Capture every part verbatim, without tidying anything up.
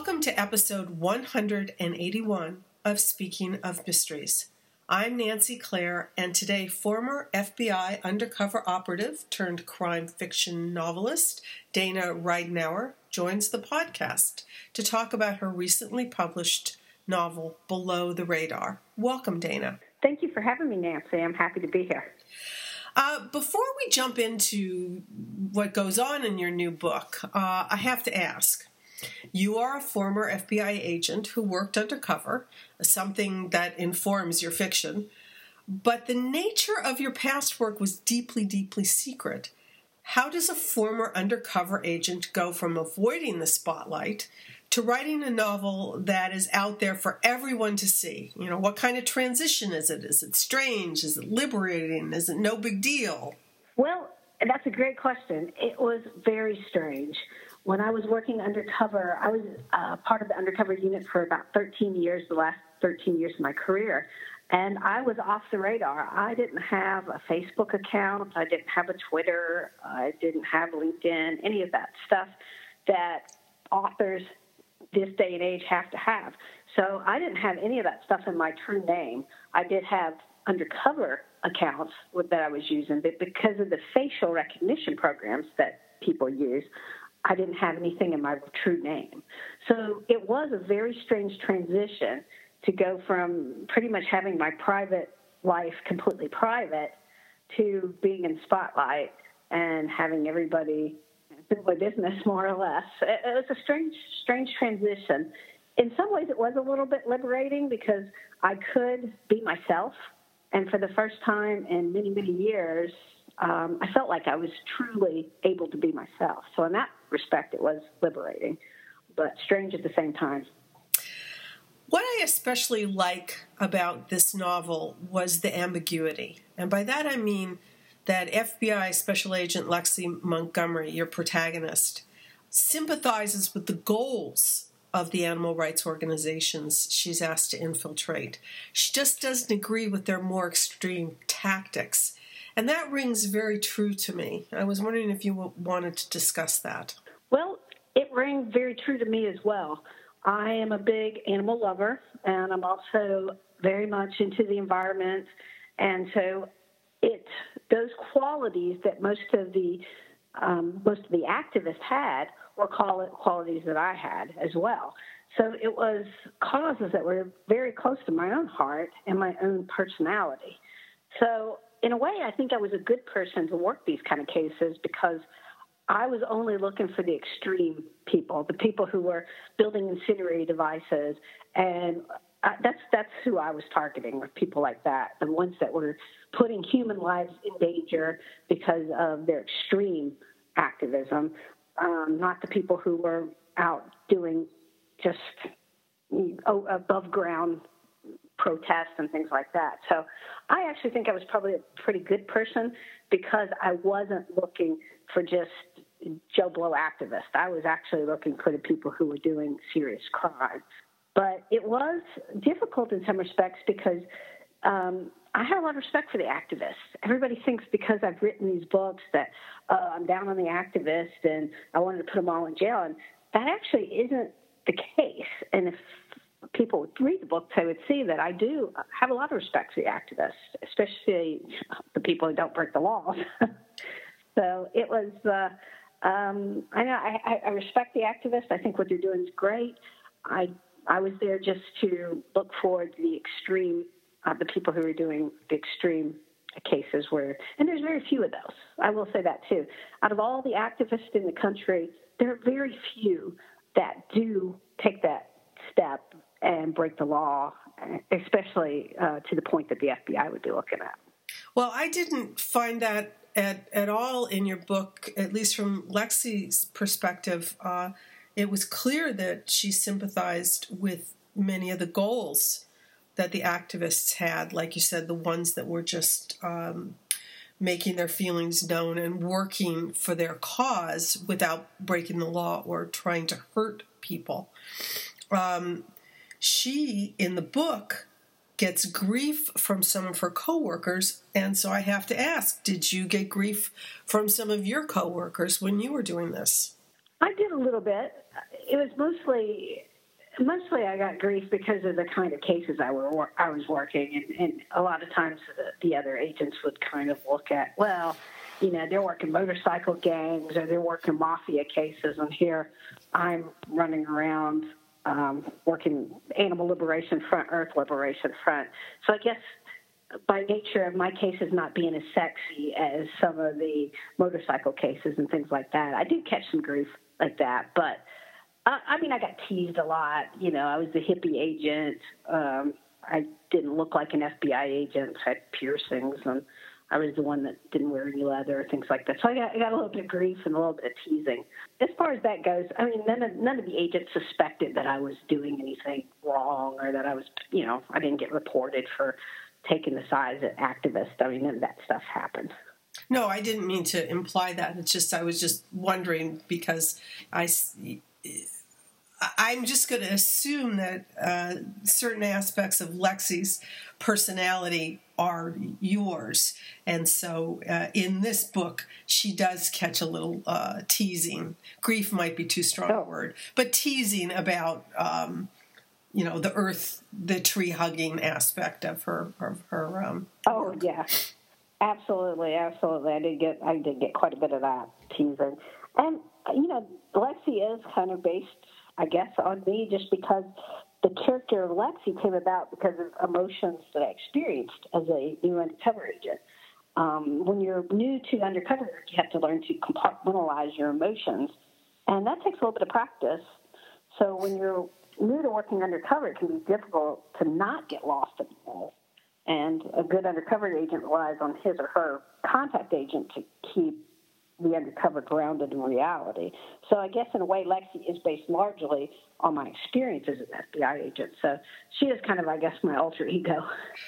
Welcome to episode one hundred eighty-one of Speaking of Mysteries. I'm Nancy Clare, and today former F B I undercover operative turned crime fiction novelist Dana Ridenour joins the podcast to talk about her recently published novel, Below the Radar. Welcome, Dana. Thank you for having me, Nancy. I'm happy to be here. Uh, before we jump into what goes on in your new book, uh, I have to ask. You are a former F B I agent who worked undercover, something that informs your fiction, but the nature of your past work was deeply, deeply secret. How does a former undercover agent go from avoiding the spotlight to writing a novel that is out there for everyone to see? You know, what kind of transition is it? Is it strange? Is it liberating? Is it no big deal? Well, that's a great question. It was very strange. When I was working undercover, I was uh, part of the undercover unit for about thirteen years, the last thirteen years of my career, and I was off the radar. I didn't have a Facebook account. I didn't have a Twitter. I didn't have LinkedIn, any of that stuff that authors this day and age have to have. So I didn't have any of that stuff in my true name. I did have undercover accounts that I was using, but because of the facial recognition programs that people use, I didn't have anything in my true name. So it was a very strange transition to go from pretty much having my private life completely private to being in spotlight and having everybody do my business more or less. It, it was a strange, strange transition. In some ways, it was a little bit liberating because I could be myself. And for the first time in many, many years, um, I felt like I was truly able to be myself. So in that respect, it was liberating, but strange at the same time. What I especially like about this novel was the ambiguity. And by that I mean that F B I Special Agent Lexi Montgomery, your protagonist, sympathizes with the goals of the animal rights organizations she's asked to infiltrate. She just doesn't agree with their more extreme tactics. And that rings very true to me. I was wondering if you wanted to discuss that. Well, it rang very true to me as well. I am a big animal lover, and I'm also very much into the environment. And so it those qualities that most of the um, most of the activists had were qualities that I had as well. So it was causes that were very close to my own heart and my own personality. So in a way, I think I was a good person to work these kind of cases because I was only looking for the extreme people, the people who were building incendiary devices, and I, that's that's who I was targeting, with people like that, the ones that were putting human lives in danger because of their extreme activism, um, not the people who were out doing just oh, above ground protests and things like that. So I actually think I was probably a pretty good person because I wasn't looking for just Joe Blow activists. I was actually looking for the people who were doing serious crime. But it was difficult in some respects because um, I had a lot of respect for the activists. Everybody thinks because I've written these books that uh, I'm down on the activists and I wanted to put them all in jail. And that actually isn't the case. And if people would read the book, they would see that I do have a lot of respect for the activists, especially the people who don't break the laws. So it was, uh, um, I know I, I respect the activists. I think what they're doing is great. I I was there just to look for the extreme, uh, the people who are doing the extreme cases where, and there's very few of those. I will say that too. Out of all the activists in the country, there are very few that do take that step and break the law, especially uh, to the point that the F B I would be looking at. Well, I didn't find that at, at all in your book, at least from Lexi's perspective. Uh, it was clear that she sympathized with many of the goals that the activists had, like you said, the ones that were just um, making their feelings known and working for their cause without breaking the law or trying to hurt people. Um, she, in the book, gets grief from some of her coworkers, and so I have to ask, did you get grief from some of your coworkers when you were doing this? I did a little bit. It was mostly Mostly I got grief because of the kind of cases I were I was working, and, and a lot of times the, the other agents would kind of look at, well, you know, they're working motorcycle gangs or they're working mafia cases, and here I'm running around um, working Animal Liberation Front, Earth Liberation Front. So I guess by nature of my cases not being as sexy as some of the motorcycle cases and things like that, I do catch some grief like that, but I mean, I got teased a lot. You know, I was the hippie agent. Um, I didn't look like an F B I agent. I had piercings, and I was the one that didn't wear any leather, things like that. So I got, I got a little bit of grief and a little bit of teasing. As far as that goes, I mean, none of, none of the agents suspected that I was doing anything wrong or that I was, you know, I didn't get reported for taking the side as an activist. I mean, none of that stuff happened. No, I didn't mean to imply that. It's just I was just wondering because I... I'm just going to assume that uh, certain aspects of Lexi's personality are yours. And so uh, in this book, she does catch a little uh, teasing. Grief might be too strong a word, but teasing about, um, you know, the earth, the tree hugging aspect of her. Of her um, oh, work. Yeah, absolutely. Absolutely. I did get, I did get quite a bit of that teasing. And, you know, Lexi is kind of based, I guess, on me just because the character of Lexi came about because of emotions that I experienced as a new undercover agent. Um, when you're new to undercover work, you have to learn to compartmentalize your emotions, and that takes a little bit of practice. So when you're new to working undercover, it can be difficult to not get lost in the role. And a good undercover agent relies on his or her contact agent to keep the undercover grounded in reality. So I guess in a way, Lexi is based largely on my experience as an F B I agent. So she is kind of, I guess, my alter ego.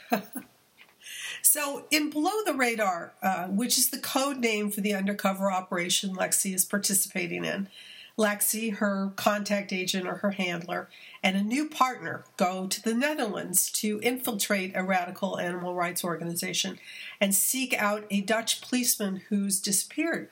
So in Below the Radar, uh, which is the code name for the undercover operation Lexi is participating in, Lexi, her contact agent or her handler, and a new partner go to the Netherlands to infiltrate a radical animal rights organization and seek out a Dutch policeman who's disappeared.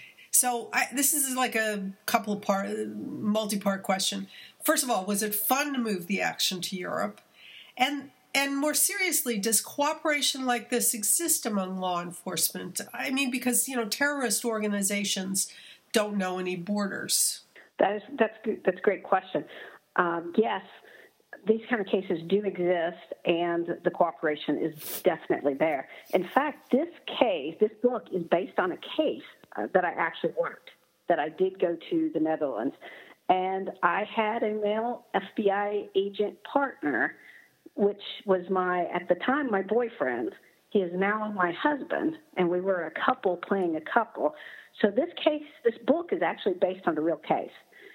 So I, this is like a couple of part, multi-part question. First of all, was it fun to move the action to Europe? And and more seriously, does cooperation like this exist among law enforcement? I mean, because, you know, terrorist organizations don't know any borders. That is, that's, that's a great question. Um, yes, these kind of cases do exist, and the cooperation is definitely there. In fact, this case, this book is based on a case uh, that I actually worked, that I did go to the Netherlands. And I had a male F B I agent partner, which was my, at the time, my boyfriend. He is now my husband, and we were a couple playing a couple. So this case, this book is actually based on a real case.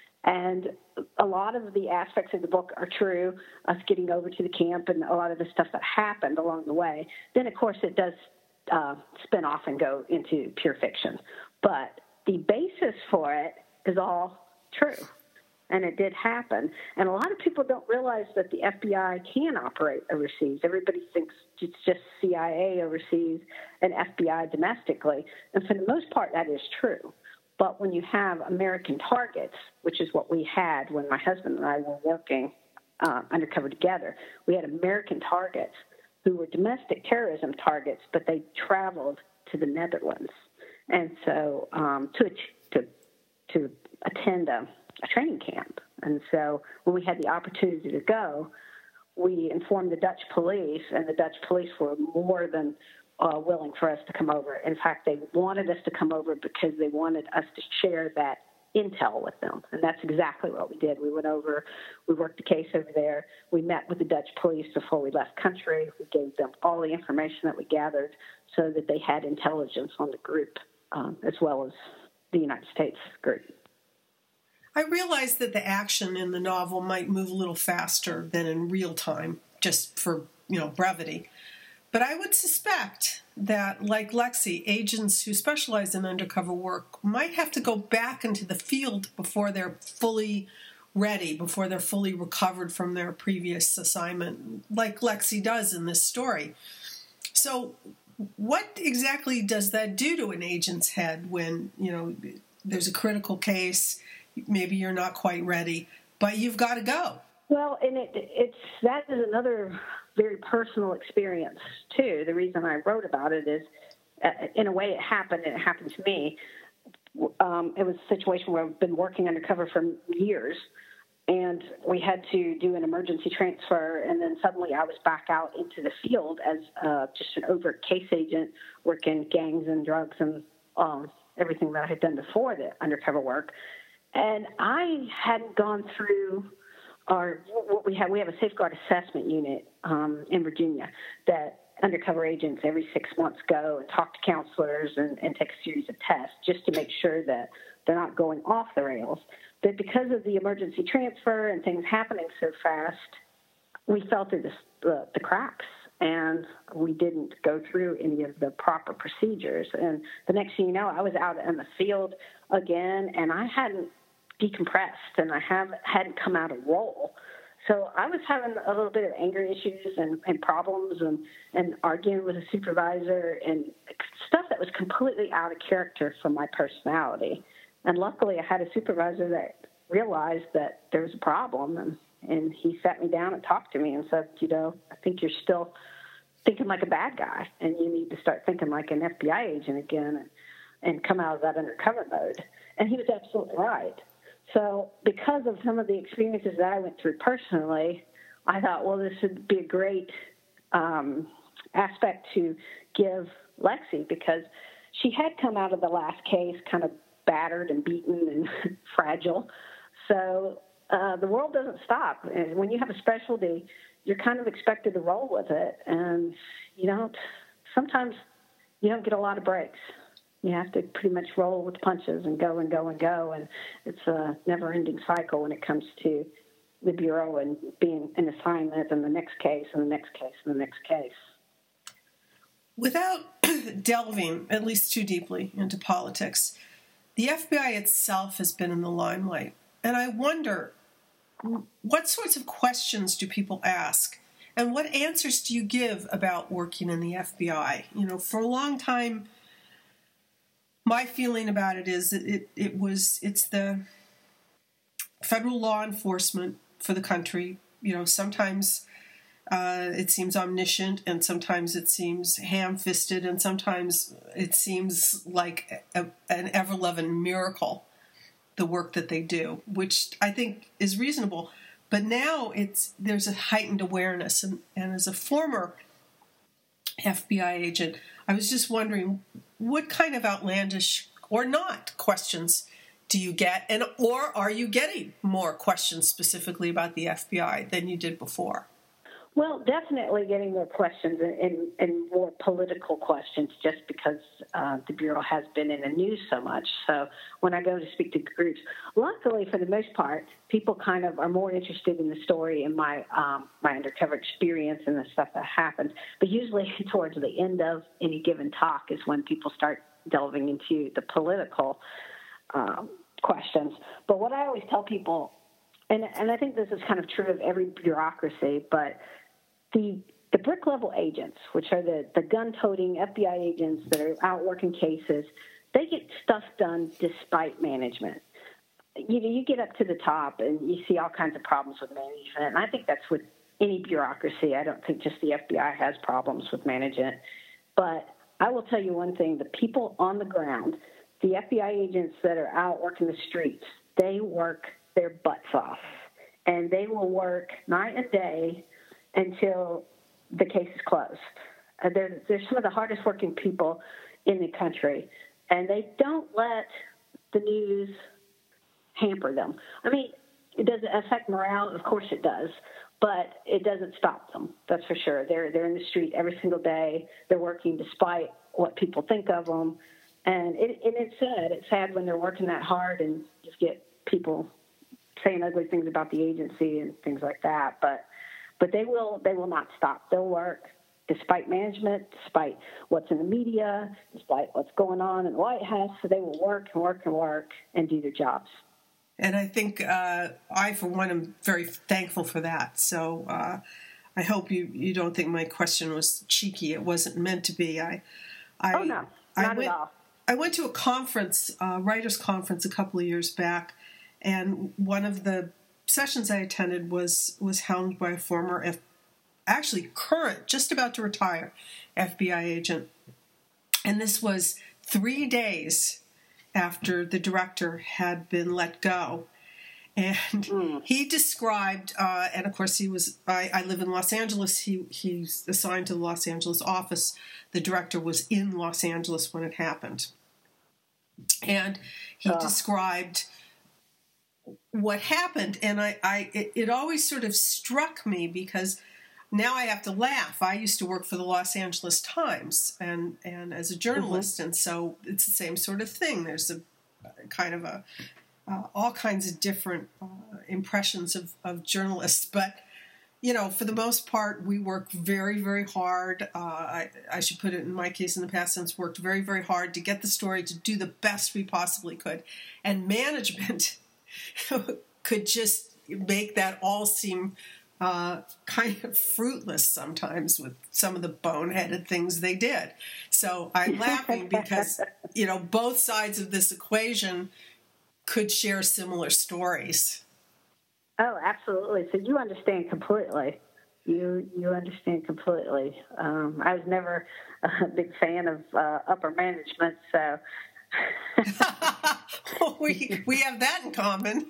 And a lot of the aspects of the book are true, us getting over to the camp and a lot of the stuff that happened along the way. Then, of course, it does uh, spin off and go into pure fiction. But the basis for it is all true. And it did happen. And a lot of people don't realize that the F B I can operate overseas. Everybody thinks it's just C I A overseas and F B I domestically. And for the most part, that is true. But when you have American targets, which is what we had when my husband and I were working uh, undercover together, we had American targets who were domestic terrorism targets, but they traveled to the Netherlands. And so um, to, to, to attend a a training camp. And so when we had the opportunity to go, we informed the Dutch police, and the Dutch police were more than uh, willing for us to come over. In fact, they wanted us to come over because they wanted us to share that intel with them. And that's exactly what we did. We went over, we worked the case over there. We met with the Dutch police before we left country. We gave them all the information that we gathered so that they had intelligence on the group, um, as well as the United States group. I realize that the action in the novel might move a little faster than in real time, just for, you know, brevity. But I would suspect that, like Lexi, agents who specialize in undercover work might have to go back into the field before they're fully ready, before they're fully recovered from their previous assignment, like Lexi does in this story. So what exactly does that do to an agent's head when, you know, there's a critical case? Maybe you're not quite ready, but you've got to go. Well, and it, it's that is another very personal experience too. The reason I wrote about it is, uh, in a way, it happened, and it happened to me. Um, it was a situation where I've been working undercover for years, and we had to do an emergency transfer, and then suddenly I was back out into the field as uh, just an overt case agent working gangs and drugs and um, everything that I had done before the undercover work. And I hadn't gone through our what we have. We have a safeguard assessment unit um, in Virginia that undercover agents every six months go and talk to counselors and, and take a series of tests just to make sure that they're not going off the rails. But because of the emergency transfer and things happening so fast, we fell through the, the, the cracks, and we didn't go through any of the proper procedures. And the next thing you know, I was out in the field again, and I hadn't decompressed, and I haven't hadn't come out of roll. So I was having a little bit of anger issues and, and problems and, and arguing with a supervisor and stuff that was completely out of character for my personality. And luckily I had a supervisor that realized that there was a problem, and, and he sat me down and talked to me and said, you know, I think you're still thinking like a bad guy, and you need to start thinking like an F B I agent again and, and come out of that undercover mode. And he was absolutely right. So because of some of the experiences that I went through personally, I thought, well, this would be a great um, aspect to give Lexi, because she had come out of the last case kind of battered and beaten and fragile. So uh, the world doesn't stop. And when you have a specialty, you're kind of expected to roll with it. And you don't, sometimes you don't get a lot of breaks. You have to pretty much roll with punches and go and go and go. And it's a never-ending cycle when it comes to the Bureau and being an assignment and the next case and the next case and the next case. Without delving at least too deeply into politics, the F B I itself has been in the limelight. And I wonder, what sorts of questions do people ask? And what answers do you give about working in the F B I? You know, for a long time, my feeling about it is that it, it was it's the federal law enforcement for the country. You know, sometimes uh, it seems omniscient, and sometimes it seems ham-fisted, and sometimes it seems like a, an ever-loving miracle, the work that they do, which I think is reasonable. But now it's there's a heightened awareness, and, and as a former F B I agent, I was just wondering, what kind of outlandish or not questions do you get, and or are you getting more questions specifically about the F B I than you did before? Well, definitely getting more questions and, and more political questions, just because uh, the Bureau has been in the news so much. So when I go to speak to groups, luckily for the most part, people kind of are more interested in the story and my um, my undercover experience and the stuff that happens. But usually towards the end of any given talk is when people start delving into the political um, questions. But what I always tell people, and, and I think this is kind of true of every bureaucracy, but the the brick-level agents, which are the, the gun-toting F B I agents that are out working cases, they get stuff done despite management. You know, you get up to the top and you see all kinds of problems with management, and I think that's with any bureaucracy. I don't think just the F B I has problems with management. But I will tell you one thing, the people on the ground, the F B I agents that are out working the streets, they work their butts off, and they will work night and day until the case is closed. Uh, they're, they're some of the hardest working people in the country, and they don't let the news hamper them. I mean, does it affect morale? Of course it does, but it doesn't stop them, that's for sure. They're, they're in the street every single day. They're working despite what people think of them, and, it, and it's sad. It's sad when they're working that hard and just get people saying ugly things about the agency and things like that, but But they will they will not stop. They'll work despite management, despite what's in the media, despite what's going on in the White House. So they will work and work and work and do their jobs. And I think uh, I, for one, am very thankful for that. So uh, I hope you, you don't think my question was cheeky. It wasn't meant to be. I, I oh, no, I not went, at all. I went to a conference, a writers' conference a couple of years back, and one of the sessions I attended was was helmed by a former, F, actually current, just about to retire, F B I agent. And this was three days after the director had been let go. And mm. he described, uh, and of course he was, I, I live in Los Angeles, he he's assigned to the Los Angeles office. The director was in Los Angeles when it happened. And he uh. described what happened, and I, I it, it always sort of struck me because now I have to laugh. I used to work for the Los Angeles Times and, and as a journalist, mm-hmm. and so it's the same sort of thing. There's a kind of a uh, all kinds of different uh, impressions of, of journalists, but you know, for the most part, we work very, very hard. Uh, I, I should put it in my case in the past tense, worked very, very hard to get the story, to do the best we possibly could, and management could just make that all seem Uh, kind of fruitless sometimes with some of the boneheaded things they did. So I'm laughing because, you know, both sides of this equation could share similar stories. Oh, absolutely. So you understand completely. You you understand completely. Um, I was never a big fan of uh, upper management, so. Well, we we have that in common.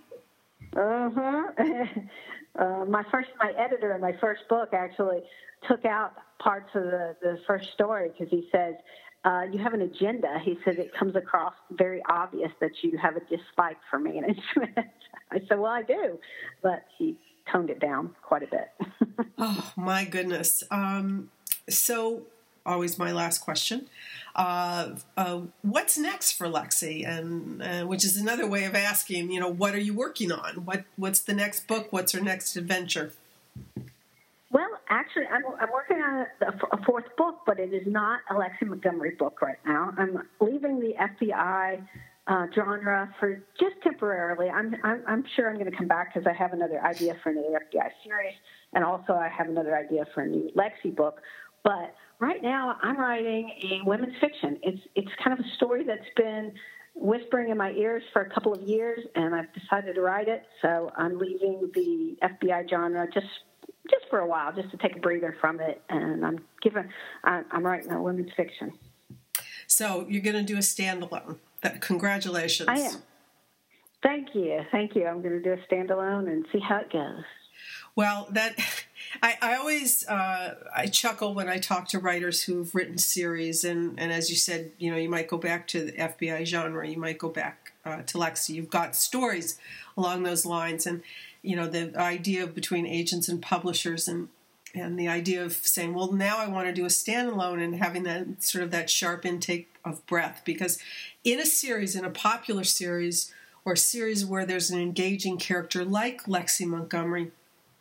Uh-huh. Uh, my first, my editor in my first book actually took out parts of the, the first story because he says, uh, you have an agenda. He said it comes across very obvious that you have a dislike for management. I said, well, I do. But he toned it down quite a bit. Oh, my goodness. Um, so always my last question. Uh, uh, what's next for Lexi? And uh, which is another way of asking, you know, what are you working on? What What's the next book? What's her next adventure? Well, actually, I'm, I'm working on a, a fourth book, but it is not a Lexi Montgomery book right now. I'm leaving the F B I uh, genre for just temporarily. I'm, I'm, I'm sure I'm going to come back because I have another idea for another F B I series, and also I have another idea for a new Lexi book. But right now, I'm writing a women's fiction. It's it's kind of a story that's been whispering in my ears for a couple of years, and I've decided to write it. So I'm leaving the F B I genre just just for a while, just to take a breather from it. And I'm giving I'm, I'm writing a women's fiction. So you're going to do a standalone. That, congratulations. I am. Thank you, thank you. I'm going to do a standalone and see how it goes. Well, that I, I always uh, I chuckle when I talk to writers who've written series, and, and as you said, you know, you might go back to the F B I genre, you might go back uh, to Lexi. You've got stories along those lines, and you know the idea of between agents and publishers, and and the idea of saying, well, now I want to do a standalone, and having that sort of that sharp intake of breath, because in a series, in a popular series, or a series where there's an engaging character like Lexi Montgomery,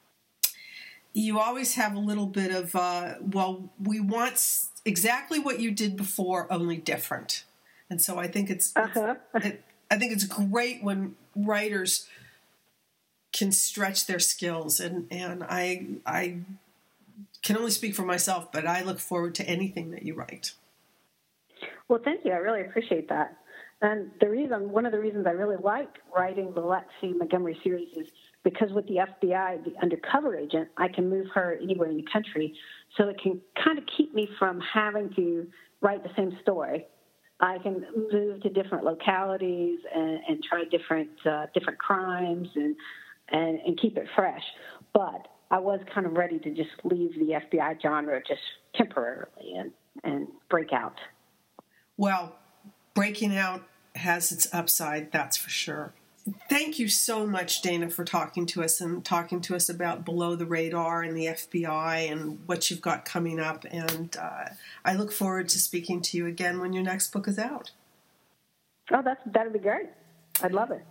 you always have a little bit of, uh, well, we want exactly what you did before, only different. And so I think it's, uh-huh. it's it, I think it's great when writers can stretch their skills. And, and I I can only speak for myself, but I look forward to anything that you write. Well, thank you. I really appreciate that. And the reason, one of the reasons I really like writing the Lexi Montgomery series is because with the F B I, the undercover agent, I can move her anywhere in the country. So it can kind of keep me from having to write the same story. I can move to different localities and, and try different uh, different crimes and, and and keep it fresh. But I was kind of ready to just leave the F B I genre just temporarily and, and break out. Well, breaking out has its upside, that's for sure. Thank you so much, Dana, for talking to us and talking to us about Below the Radar and the F B I and what you've got coming up. And uh, I look forward to speaking to you again when your next book is out. Oh, that's that'd be great. I'd love it.